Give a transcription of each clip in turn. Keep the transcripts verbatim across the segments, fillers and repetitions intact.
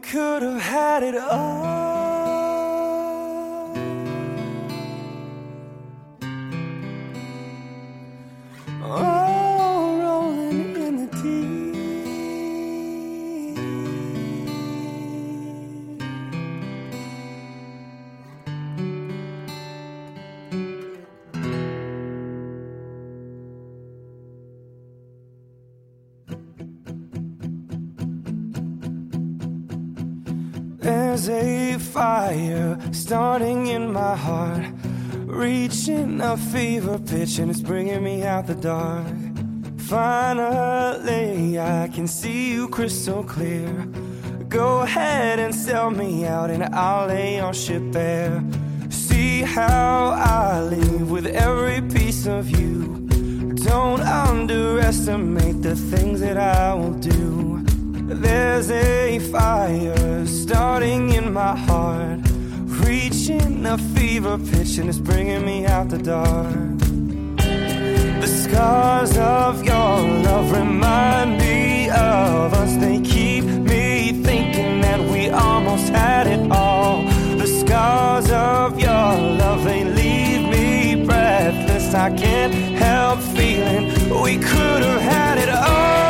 could have had it all. Oh, rolling in the deep. There's a fire starting in my heart, reaching a fever pitch, and it's bringing me out the dark. Finally, I can see you crystal clear. Go ahead and sell me out, and I'll lay your ship bare. See how I leave with every piece of you. Don't underestimate the things that I will do. There's a fire starting in my heart, reaching a fever pitch, and it's bringing me out the dark. The scars of your love remind me of us. They keep me thinking that we almost had it all. The scars of your love, they leave me breathless. I can't help feeling we could have had it all.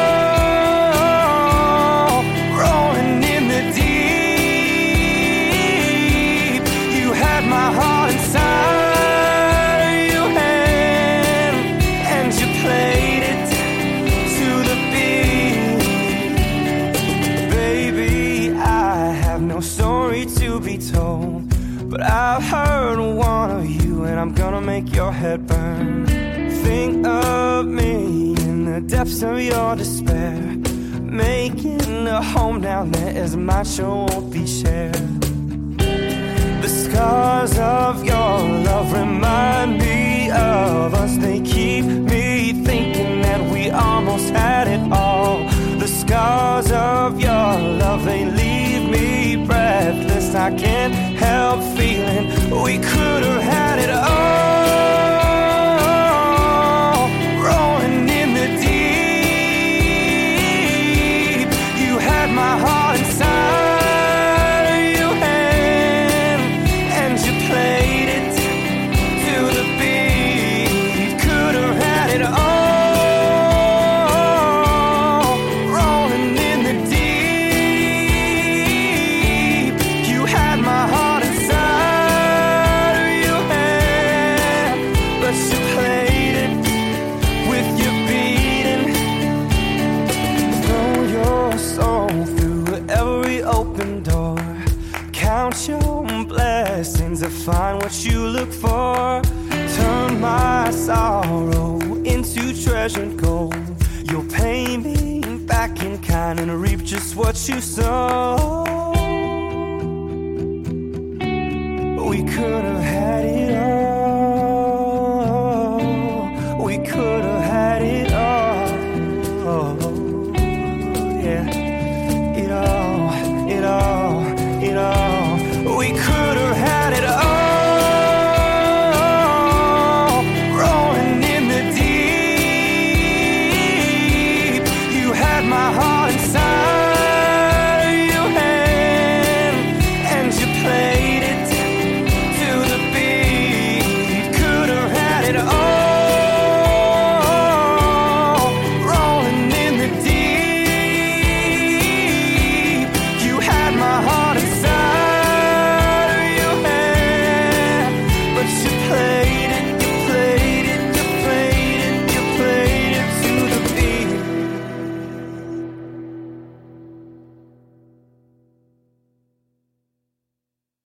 But I've heard one of you, and I'm gonna make your head burn. Think of me in the depths of your despair, making a home down there as my show won't be shared. The scars of your love remind me of us. They keep me thinking that we almost had it all. The scars of your love, they leave me breathless. I can't help feeling we could have had it all. Rolling in the deep, you had my heart inside of your hand, and you played it to the beat. Could have had it all. Find what you look for. Turn my sorrow into treasured gold. You'll pay me back in kind and reap just what you sow. We could have had